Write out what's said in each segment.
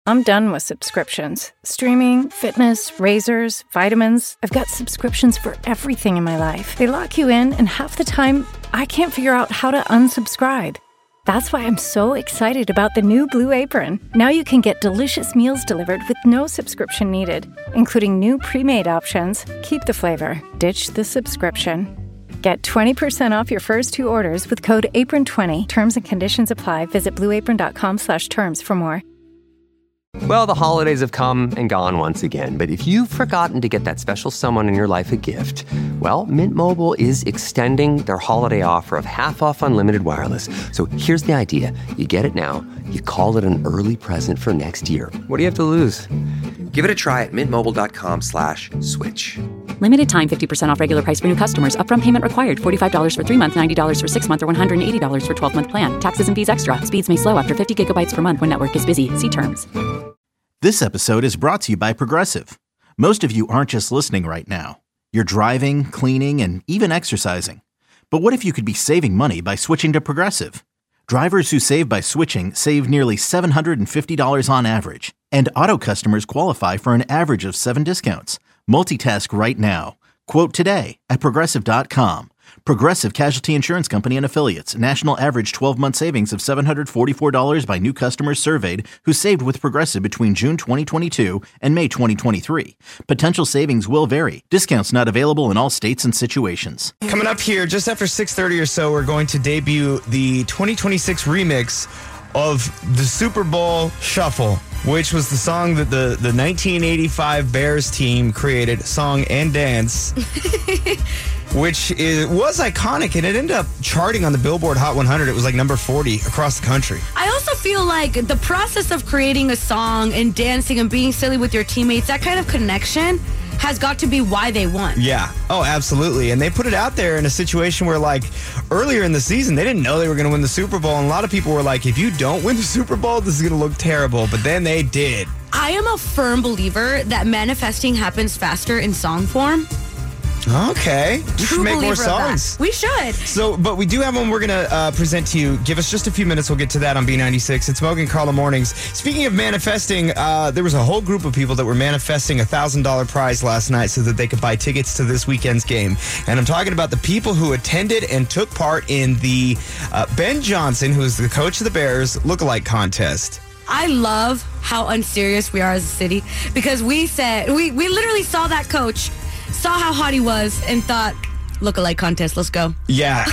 I'm done with subscriptions. Streaming, fitness, razors, vitamins. I've got subscriptions for everything in my life. They lock you in, and half the time, I can't figure out how to unsubscribe. That's why I'm so excited about the new Blue Apron. Now you can get delicious meals delivered with no subscription needed, including new pre-made options. Keep the flavor. Ditch the subscription. Get 20% off your first 2 orders with code APRON20. Terms and conditions apply. Visit blueapron.com/terms for more. Well, the holidays have come and gone once again, but if you've forgotten to get that special someone in your life a gift, well, Mint Mobile is extending their holiday offer of half off unlimited wireless. So here's the idea. You get it now, you call it an early present for next year. What do you have to lose? Give it a try at mintmobile.com/switch. Limited time 50% off regular price for new customers. Upfront payment required. $45 for 3 months, $90 for 6 months, or $180 for 12-month plan. Taxes and fees extra. Speeds may slow after 50 gigabytes per month when network is busy. See terms. This episode is brought to you by Progressive. Most of you aren't just listening right now. You're driving, cleaning, and even exercising. But what if you could be saving money by switching to Progressive? Drivers who save by switching save nearly $750 on average. And auto customers qualify for an average of 7 discounts. Multitask right now. Quote today at Progressive.com. Progressive Casualty Insurance Company and Affiliates. National average 12-month savings of $744 by new customers surveyed who saved with Progressive between June 2022 and May 2023. Potential savings will vary. Discounts not available in all states and situations. Coming up here, just after 6:30 or so, we're going to debut the 2026 remix of the Super Bowl Shuffle, which was the song that the 1985 Bears team created, song and dance, which was iconic, and it ended up charting on the Billboard Hot 100. It was like number 40 across the country. I also feel like the process of creating a song and dancing and being silly with your teammates, that kind of connection has got to be why they won. Yeah. Oh, absolutely. And they put it out there in a situation where, like, earlier in the season, they didn't know they were going to win the Super Bowl. And a lot of people were like, if you don't win the Super Bowl, this is going to look terrible. But then they did. I am a firm believer that manifesting happens faster in song form. Okay. We should make more songs. We should. So, but we do have one we're going to present to you. Give us just a few minutes. We'll get to that on B96. It's Mogan Carla Mornings. Speaking of manifesting, there was a whole group of people that were manifesting a $1,000 prize last night so that they could buy tickets to this weekend's game. And I'm talking about the people who attended and took part in the Ben Johnson, who is the coach of the Bears, lookalike contest. I love how unserious we are as a city, because we literally saw that coach, saw how hot he was, and thought, look-alike contest, let's go. Yeah.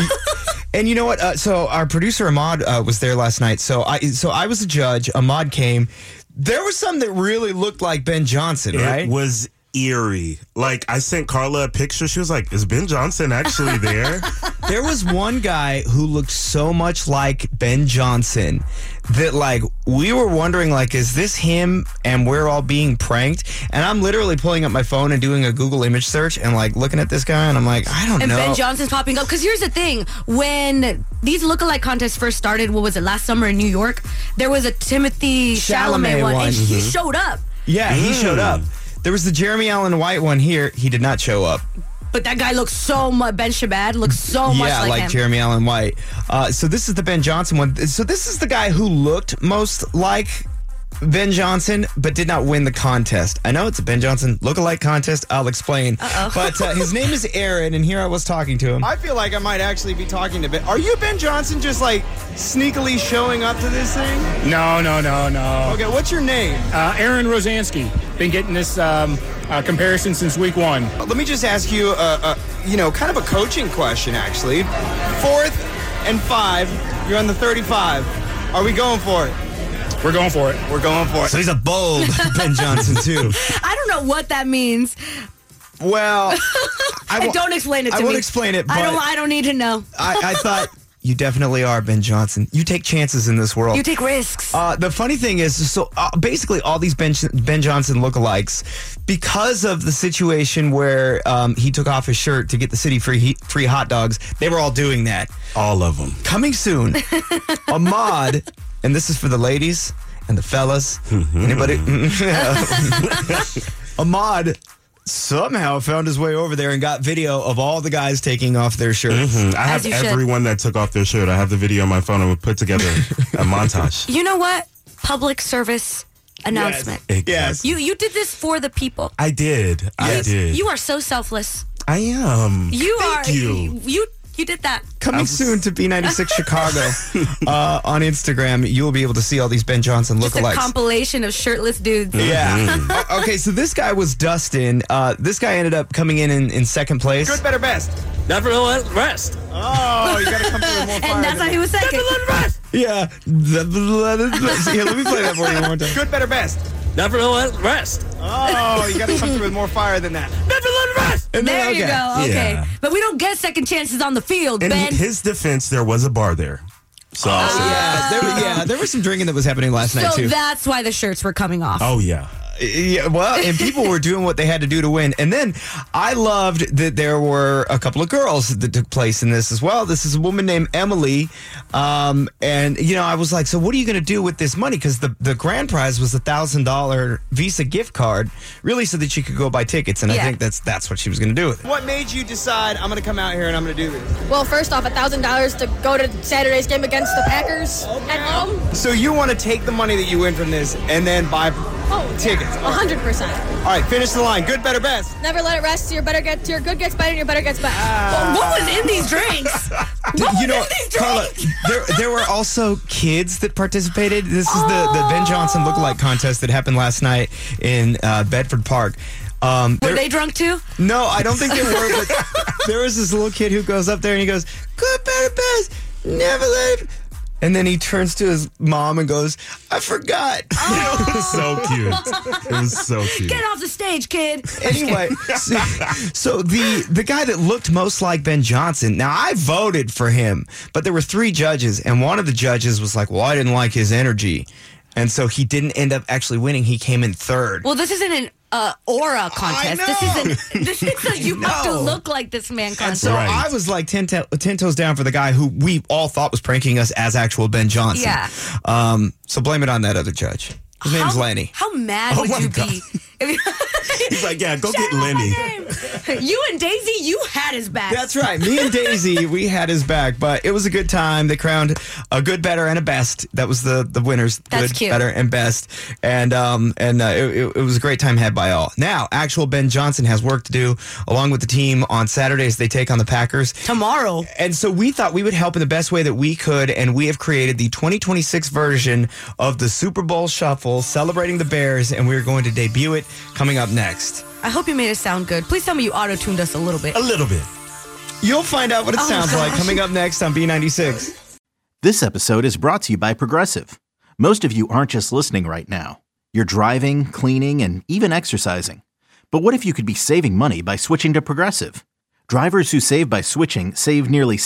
And you know what? So our producer Ahmad was there last night. So I was a judge. Ahmad came. There was some that really looked like Ben Johnson, right? It was eerie. Like, I sent Carla a picture. She was like, is Ben Johnson actually there? There was one guy who looked so much like Ben Johnson that, like, we were wondering, like, is this him and we're all being pranked? And I'm literally pulling up my phone and doing a Google image search and, like, looking at this guy, and I'm like, I don't know. And Ben Johnson's popping up. Because here's the thing. When these lookalike contests first started, what was it, last summer in New York? There was a Timothy Chalamet one, and he showed up. Yeah, he showed up. There was the Jeremy Allen White one here. He did not show up. But that guy looks so much, Ben Shabbat looks so much like him. Yeah, like Jeremy Allen White. So this is the Ben Johnson one. So this is the guy who looked most like Ben Johnson, but did not win the contest. I know it's a Ben Johnson lookalike contest. I'll explain. But his name is Aaron, and here I was talking to him. I feel like I might actually be talking to Ben. Are you Ben Johnson just, like, sneakily showing up to this thing? No. Okay, what's your name? Aaron Rosansky. Been getting this comparison since week 1. Let me just ask you, kind of a coaching question, actually. 4th and 5, you're on the 35. Are we going for it? We're going for it. We're going for it. So he's a bold Ben Johnson, too. I don't know what that means. Well, don't explain it to me. I won't explain it, but I don't need to know. I thought you definitely are Ben Johnson. You take chances in this world. You take risks. The funny thing is, basically all these Ben Johnson lookalikes, because of the situation where he took off his shirt to get the city free hot dogs, they were all doing that. All of them. Coming soon, Ahmad, and this is for the ladies and the fellas. Anybody? Ahmad somehow found his way over there and got video of all the guys taking off their shirts. I have everyone that took off their shirt. I have the video on my phone, and we put together a montage. You know what? Public service announcement. Yes. You did this for the people. I did. I did. You are so selfless. I am. Thank you. You did that. Coming soon to B96 Chicago on Instagram, you will be able to see all these Ben Johnson Just a lookalikes. compilation of shirtless dudes. Yeah. Okay, so this guy was Dustin. This guy ended up coming in second place. Good, better, best. Never let rest. Oh, you got to come through with more fire. And that's how he was second. Never let rest. Yeah. Here, let me play that for you one more time. Good, better, best. Never let rest. Oh, you got to come through with more fire than that. Never let rest. And There then, you go. Okay. Yeah. But we don't get second chances on the field, In Ben. his defense, there was a bar there. So, there was some drinking that was happening last night, So too. that's why the shirts were coming off. oh, yeah. Yeah, well, and people were doing what they had to do to win. And then I loved that there were a couple of girls that took place in this as well. This is a woman named Emily. And, I was like, so what are you going to do with this money? Because the grand prize was $1,000 Visa gift card, really so that she could go buy tickets. And I think that's what she was going to do with it. What made you decide I'm going to come out here and I'm going to do this? Well, first off, $1,000 to go to Saturday's game against the Packers at home. So you want to take the money that you win from this and then buy tickets? 100%. All right, finish the line. Good, better, best. Never let it rest. Your good gets better, and your better gets better. What was in these drinks? Carla, there were also kids that participated. This is the Ben Johnson lookalike contest that happened last night in Bedford Park. Were they drunk too? No, I don't think they were, but there was this little kid who goes up there and he goes, good, better, best, never let it. And then he turns to his mom and goes, I forgot. It was so cute. It was so cute. Get off the stage, kid. Anyway, so the guy that looked most like Ben Johnson, now I voted for him, but there were 3 judges, and one of the judges was like, well, I didn't like his energy. And so he didn't end up actually winning. He came in 3rd. Well, this isn't an aura contest. This is a you have to look like this man contest. And so I was like 10 toes down for the guy who we all thought was pranking us as actual Ben Johnson. Yeah. So blame it on that other judge. His name's Lenny. How mad would you be? He's like, yeah, go get Lenny. You and Daisy, you had his back. That's right. Me and Daisy, we had his back, but it was a good time. They crowned a good, better, and a best. That was the winners. That's good, cute. Better, and best. And it was a great time had by all. Now, actual Ben Johnson has work to do along with the team on Saturdays. They take on the Packers tomorrow. And so we thought we would help in the best way that we could, and we have created the 2026 version of the Super Bowl Shuffle celebrating the Bears, and we're going to debut it coming up next. I hope you made it sound good. Please tell me you auto-tuned us a little bit. A little bit. You'll find out what it sounds like gosh. coming up next on B96. This episode is brought to you by Progressive. Most of you aren't just listening right now. You're driving, cleaning, and even exercising. But what if you could be saving money by switching to Progressive? Drivers who save by switching save nearly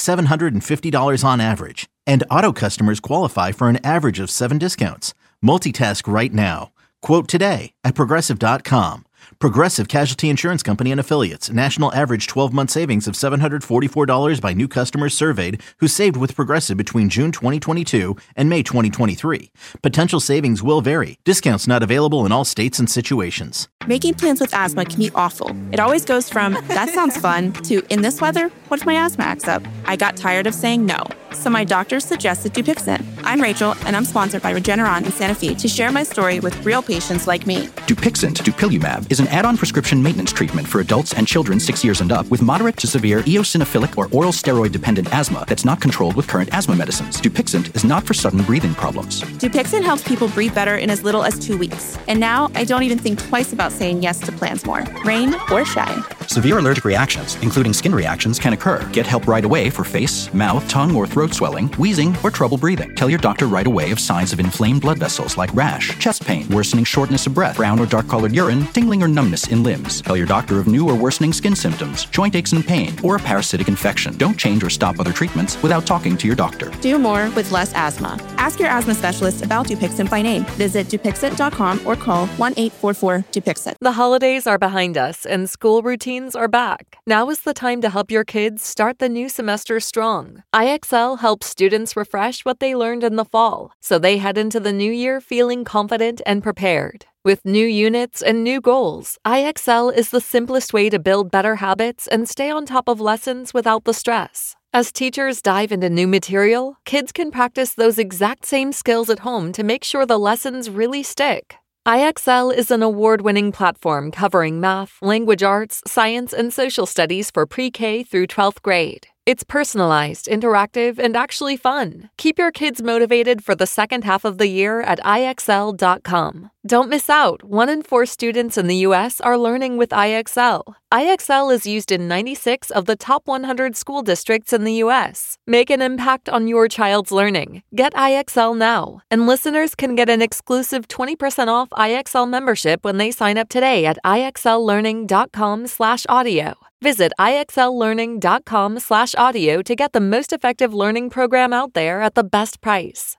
$750 on average. And auto customers qualify for an average of 7 discounts. Multitask right now. Quote today at Progressive.com. Progressive Casualty Insurance Company and Affiliates. National average 12-month savings of $744 by new customers surveyed who saved with Progressive between June 2022 and May 2023. Potential savings will vary. Discounts not available in all states and situations. Making plans with asthma can be awful. It always goes from, that sounds fun, to, in this weather, what if my asthma acts up? I got tired of saying no. So my doctor suggested Dupixent. I'm Rachel, and I'm sponsored by Regeneron in Santa Fe to share my story with real patients like me. Dupixent, dupilumab, is an add-on prescription maintenance treatment for adults and children 6 years and up with moderate to severe eosinophilic or oral steroid-dependent asthma that's not controlled with current asthma medicines. Dupixent is not for sudden breathing problems. Dupixent helps people breathe better in as little as 2 weeks. And now I don't even think twice about saying yes to plans more, rain or shine. Severe allergic reactions, including skin reactions, can occur. Get help right away for face, mouth, tongue, or throat swelling, wheezing, or trouble breathing. Tell your doctor right away of signs of inflamed blood vessels like rash, chest pain, worsening shortness of breath, brown or dark-colored urine, tingling or numbness in limbs. Tell your doctor of new or worsening skin symptoms, joint aches and pain, or a parasitic infection. Don't change or stop other treatments without talking to your doctor. Do more with less asthma. Ask your asthma specialist about Dupixent by name. Visit Dupixent.com or call 1-844-DUPIXENT. The holidays are behind us and school routines are back. Now is the time to help your kids start the new semester strong. IXL helps students refresh what they learned in the fall, so they head into the new year feeling confident and prepared. With new units and new goals, IXL is the simplest way to build better habits and stay on top of lessons without the stress. As teachers dive into new material, kids can practice those exact same skills at home to make sure the lessons really stick. IXL is an award-winning platform covering math, language arts, science, and social studies for pre-K through 12th grade. It's personalized, interactive, and actually fun. Keep your kids motivated for the second half of the year at IXL.com. Don't miss out. 1 in 4 students in the U.S. are learning with IXL. IXL is used in 96 of the top 100 school districts in the U.S. Make an impact on your child's learning. Get IXL now. And listeners can get an exclusive 20% off IXL membership when they sign up today at IXLlearning.com/audio. Visit IXLlearning.com/audio to get the most effective learning program out there at the best price.